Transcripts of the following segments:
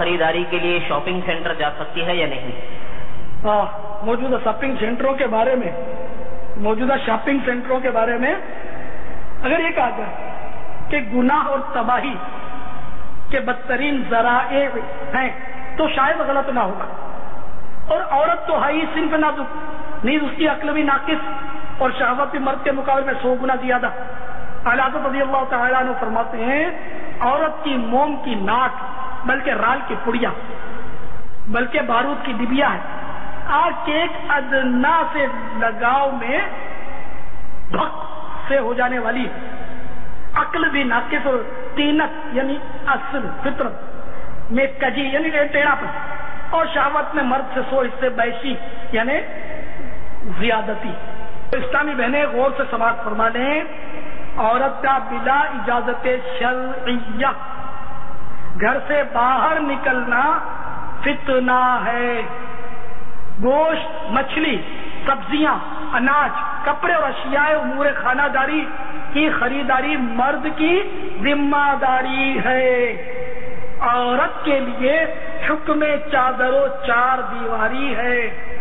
خریداری کے لیے شاپنگ سینٹر جا سکتی ہے یا نہیں؟ موجودہ شاپنگ سینٹروں کے بارے میں اگر یہ کہا جائے کہ گناہ اور تباہی کے بدترین ذرائع ہیں تو شاید غلط نہ ہوگا. اور عورت تو ہائی صنف نازک، نیز اس کی عقل بھی ناقص اور شہوت بھی مرد کے مقابلے میں 100 گنا زیادہ. اعلیٰ حضرت رضی اللہ تعالیٰ عنہ فرماتے ہیں عورت کی موم کی ناک بلکہ رال کی پڑیا بلکہ بارود کی ڈبیا ہے. آگ کے ایک ادنا سے لگاؤ میں بھک سے ہو جانے والی، عقل بھی ناقص اور طینت یعنی اصل فطرت میں کجی یعنی ٹیڑھا پن، اور شہوت میں مرد سے 100 حصے بیشی یعنی زیادتی. اسلامی بہنیں غور سے سماعت فرما لیں، عورت کا بلا اجازت شرعیہ گھر سے باہر نکلنا فتنہ ہے. گوشت، مچھلی، سبزیاں، اناج، کپڑے اور اشیاء امور خانہ داری کی خریداری مرد کی ذمہ داری ہے. عورت کے لیے حکم چادر و 4 دیواری ہے.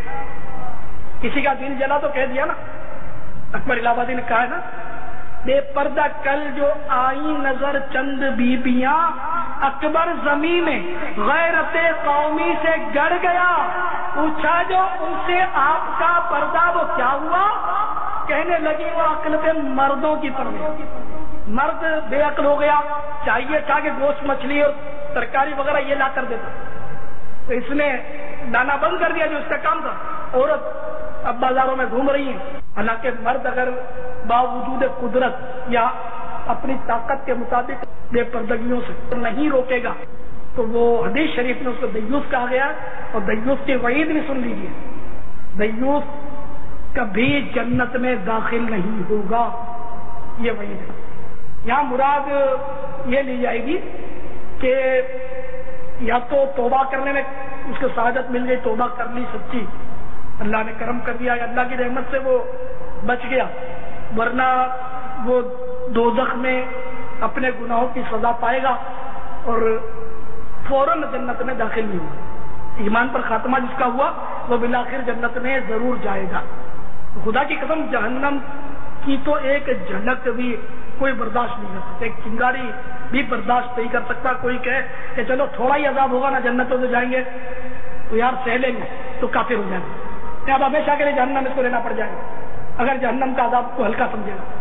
کسی کا دل جلا تو کہہ دیا نا، اکبر الہ آبادی نے کہا ہے نا، بے پردہ کل جو آئی نظر چند بیبیاں، اکبر زمین میں غیرت قومی سے گڑ گیا. پوچھا جو ان سے آپ کا پردہ وہ کیا ہوا؟ کہنے لگی وہ عقل پہ مردوں کی پردے. مرد بے عقل ہو گیا، چاہیے تھا کہ گوشت، مچھلی اور ترکاری وغیرہ یہ لا کر دیتا، تو اس نے لانا بند کر دیا جو اس کا کام تھا. عورت اب بازاروں میں گھوم رہی ہیں. حالانکہ مرد اگر باوجود قدرت یا اپنی طاقت کے مطابق بے پردگیوں سے نہیں روکے گا تو وہ حدیث شریف میں اس کو دیوس کہا گیا، اور دیوس کی وعید بھی سن لیجیے، دیوس کبھی جنت میں داخل نہیں ہوگا، یہ وعید ہے. یہاں مراد یہ لی جائے گی کہ یا تو توبہ کرنے میں اس کو سعادت مل گئی، توبہ کر لی سچی، اللہ نے کرم کر دیا، اللہ کی رحمت سے وہ بچ گیا، ورنہ وہ دوزخ میں اپنے گناہوں کی سزا پائے گا اور فوراً جنت میں داخل نہیں ہوگا. ایمان پر خاتمہ جس کا ہوا وہ بالآخر جنت میں ضرور جائے گا. خدا کی قسم جہنم کی تو ایک جھلک بھی کوئی برداشت نہیں کر سکتا، ایک چنگاری بھی برداشت نہیں کر سکتا. کوئی کہے کہ چلو تھوڑا ہی عذاب ہوگا نا، جنتوں سے جائیں گے تو یار سہ لیں گے تو کافر ہو جائیں گے، اب ہمیشہ کے لیے جہنم اس کو لینا پڑ جائے گا اگر جہنم کا عذاب کو ہلکا سمجھے گا.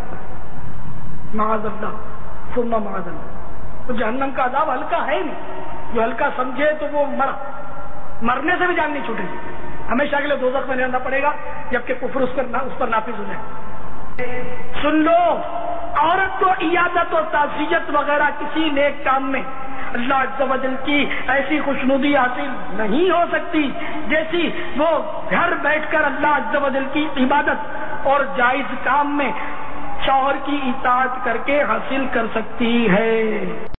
معاذ اللہ ثم معاذ اللہ. تو جہنم کا عذاب ہلکا ہے نہیں، جو ہلکا سمجھے تو وہ مرنے سے بھی جان نہیں چھوٹے گی، ہمیشہ کے لیے دوزخ میں رہنا پڑے گا جبکہ کفر اس پر نافذ ہو جائے. سن لو، عورت کو عیادت اور تعزیت وغیرہ کسی نیک کام میں اللہ عز و جل کی ایسی خوشنودی حاصل نہیں ہو سکتی جیسی وہ گھر بیٹھ کر اللہ عز و جل کی عبادت اور جائز کام میں شوہر کی اطاعت کر کے حاصل کر سکتی ہے.